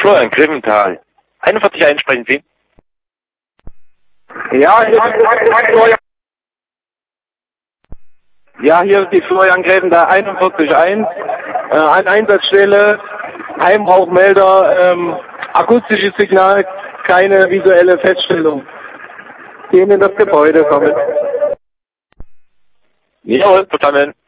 Florian Greventhal. 41.1 sprechen Sie? Ja, hier ist Florian. Ja, hier ist die Florian Greventhal 41.1. An Einsatzstelle, Heimrauchmelder, akustisches Signal, keine visuelle Feststellung. Gehen in das Gebäude kommen. Jawohl, verstanden.